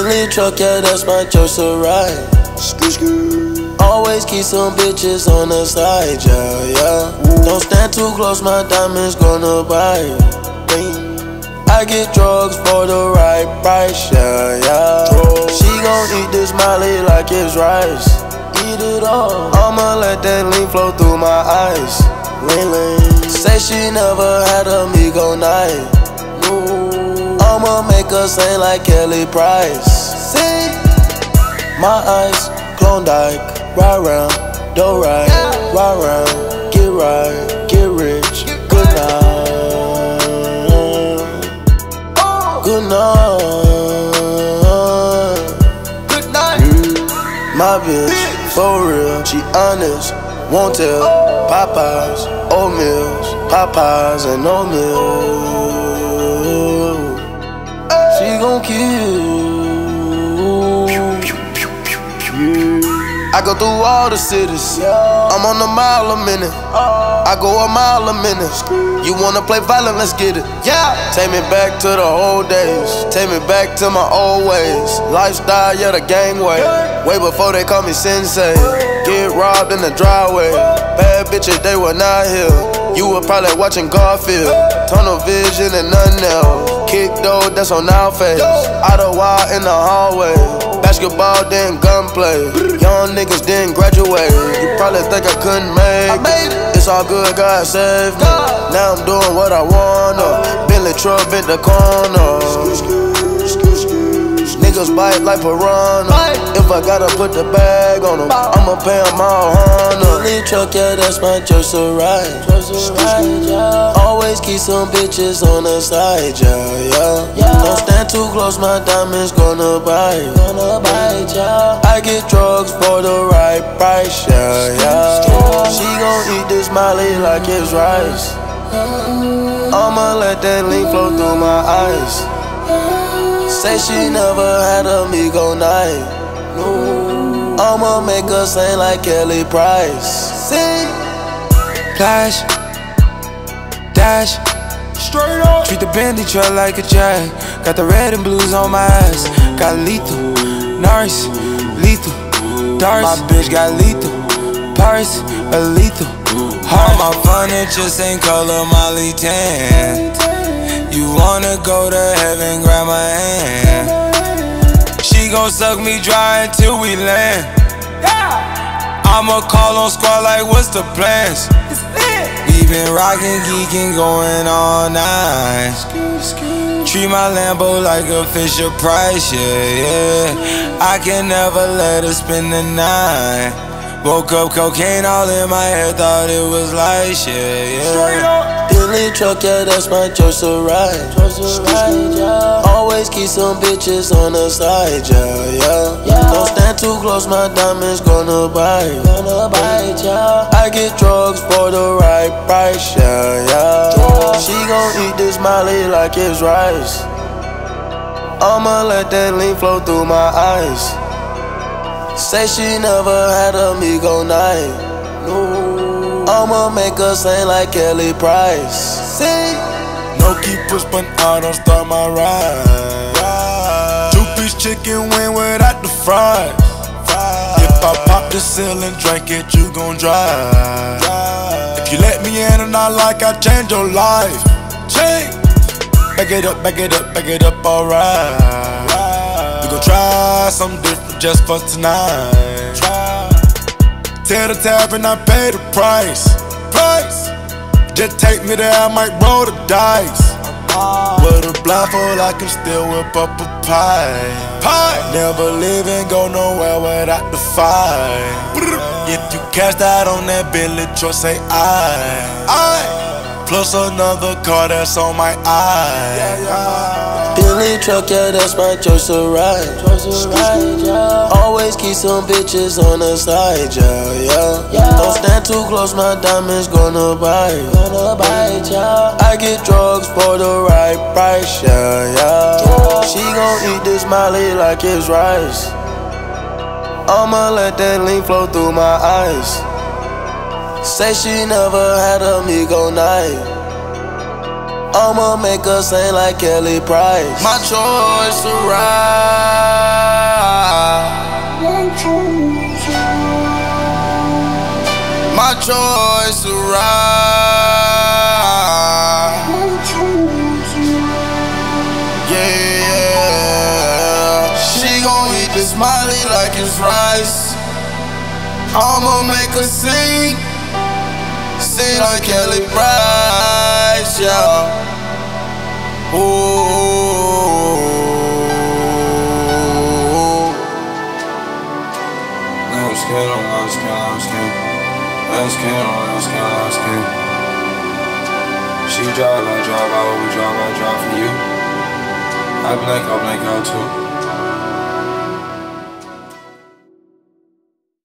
Bentley truck, yeah, that's my choice to ride. Always keep some bitches on the side, yeah. Don't stand too close, my diamonds gonna bite. I get drugs for the right price, yeah. She gon' eat this Molly like it's rice. Eat it all. I'ma let that lean flow through my eyes. Lean. Say she never had a Migo night. I'ma make her sing like Kelly Price. Sing. My eyes, Klondike, ride round, don't ride, ride round, get right, get rich, good night, good night, good night. My bitch, for real, she honest, won't tell. Popeyes, oatmeals, Popeyes and oatmeal. She gon' kill. I go through all the cities. I'm on a mile a minute. I go a mile a minute. You wanna play violent? Let's get it. Yeah. Take me back to the old days. Take me back to my old ways. Lifestyle, yeah, the gangway. Way before they call me sensei. Get robbed in the driveway. Bad bitches, they were not here. You were probably watching Garfield. Tunnel vision and nothing else. Kick though, that's on our face. Out of wild in the hallway. Basketball, then gunplay. Young niggas didn't graduate. You probably think I couldn't make it. It's all good, God saved me. Now I'm doing what I wanna. Bentley truck bent the corner. Niggas bite like piranha. If I gotta put the bag on them, I'ma pay them all honor. Bentley truck, yeah, that's my choice to ride. Always keep some bitches on the side, yeah. Don't stand too close, my diamonds gonna bite. I get drugs for the right price, yeah. She gon' eat this Molly like it's rice. I'ma let that lean flow through my eyes. Say she never had a Migo night. I'ma make her sing like Kelly Price. Sing. Flash, dash, straight up. Treat the Bentley truck like a jag. Got the red and blues on my ass. Got lethal, Norris, lethal, darts. My bitch got lethal, Paris, a lethal. All my furniture same color, Molly tan. You wanna go to heaven, grab my hand. She gon' suck me dry until we land. I'ma call on squad like what's the plans? We been rockin', geekin', going all night. Treat my Lambo like a Fisher Price, yeah. I can never let her spend the night. Woke up cocaine all in my head, thought it was light, yeah. Bentley truck, yeah, that's my choice to ride. Always keep some bitches on the side, yeah. Don't stand too close, my diamonds gonna bite. I get drugs for the right price, yeah. She gon' eat this Molly like it's rice. I'ma let that lean flow through my eyes. Say she never had a Migo night. I'ma make her sing like Kelly Price. Sing. No keep push button, I don't start my ride. Two-piece chicken wing without the fries. If I pop the seal and drink it, you gon' drive. If you let me in and I like, I change your life. Change. Back it up, back it up, back it up, alright. We gon' try something different just for tonight. Tell the tavern I pay the price. Just take me there, I might roll the dice. With a blindfold, I can still whip up a pie. Never live and go nowhere without the fight. If you cashed out on that Bentley truck, say I. Plus another car that's on my eye. Bentley truck, yeah, that's my choice to ride. Always keep some bitches on the side, yeah. Don't stand too close, my diamonds gonna bite. I get drugs for the right price, yeah. She gon' eat this Molly like it's rice. I'ma let that lean flow through my eyes. Say she never had a Migo night. I'ma make her sing like Kelly Price. My choice to ride. My choice to ride. Yeah, she gon' eat this Molly like it's rice. I'ma make her sing like Kelly Price, yeah. Ooh. Let's get on, let's get. She drive, I drive, I will drive for you. I blink out too.